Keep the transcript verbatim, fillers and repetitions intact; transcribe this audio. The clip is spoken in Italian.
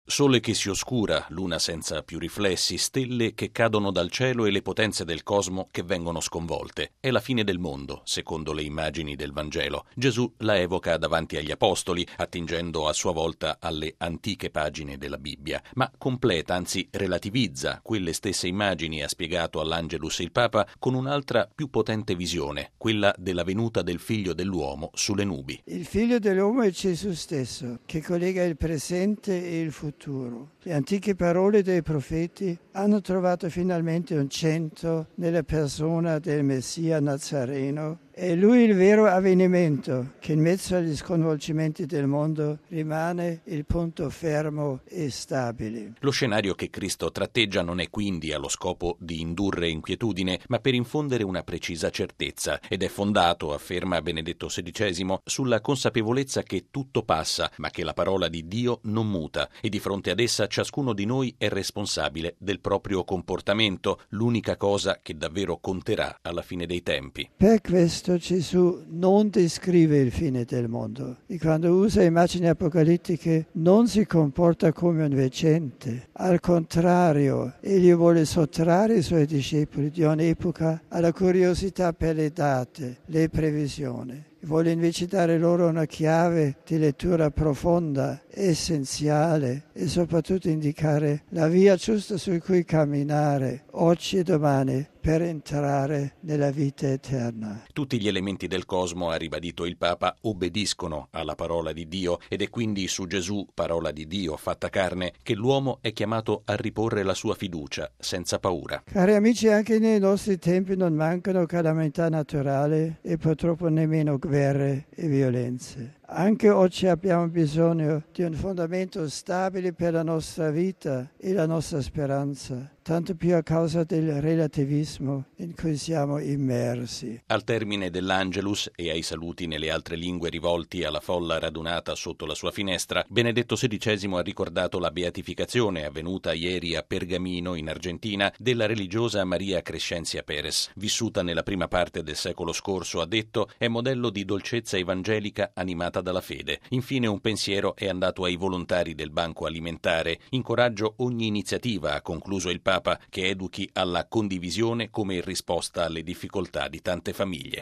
Sole che si oscura, luna senza più riflessi, stelle che cadono dal cielo e le potenze del cosmo che vengono sconvolte. È la fine del mondo, secondo le immagini del Vangelo. Gesù la evoca davanti agli apostoli, attingendo a sua volta alle antiche pagine della Bibbia, ma completa, anzi relativizza quelle stesse immagini, ha spiegato all'Angelus il Papa, con un'altra più potente visione, quella della venuta del Figlio dell'uomo sulle nubi. Il Figlio dell'uomo è Gesù stesso, che collega il presente e il futuro. Le antiche parole dei profeti hanno trovato finalmente un centro nella persona del Messia Nazareno. È lui il vero avvenimento che in mezzo agli sconvolgimenti del mondo rimane il punto fermo e stabile. Lo scenario che Cristo tratteggia non è quindi allo scopo di indurre inquietudine, ma per infondere una precisa certezza, ed è fondato, afferma Benedetto sedicesimo, sulla consapevolezza che tutto passa, ma che la parola di Dio non muta, e di fronte ad essa ciascuno di noi è responsabile del proprio comportamento, l'unica cosa che davvero conterà alla fine dei tempi. Per questo Gesù non descrive il fine del mondo e quando usa immagini apocalittiche non si comporta come un veggente. Al contrario, egli vuole sottrarre i suoi discepoli di un'epoca alla curiosità per le date, le previsioni. Vuole invece dare loro una chiave di lettura profonda, essenziale e soprattutto indicare la via giusta su cui camminare oggi e domani per entrare nella vita eterna. Tutti gli elementi del cosmo, ha ribadito il Papa, obbediscono alla parola di Dio ed è quindi su Gesù, parola di Dio fatta carne, che l'uomo è chiamato a riporre la sua fiducia senza paura. Cari amici, anche nei nostri tempi non mancano calamità naturali e purtroppo nemmeno guerre e violenze. Anche oggi abbiamo bisogno di un fondamento stabile per la nostra vita e la nostra speranza, tanto più a causa del relativismo in cui siamo immersi. Al termine dell'Angelus e ai saluti nelle altre lingue rivolti alla folla radunata sotto la sua finestra, Benedetto sedicesimo ha ricordato la beatificazione avvenuta ieri a Pergamino, in Argentina, della religiosa Maria Crescencia Pérez. Vissuta nella prima parte del secolo scorso, ha detto, è modello di dolcezza evangelica animata dalla fede. Infine un pensiero è andato ai volontari del Banco Alimentare. Incoraggio ogni iniziativa, ha concluso il Papa, che educhi alla condivisione come risposta alle difficoltà di tante famiglie.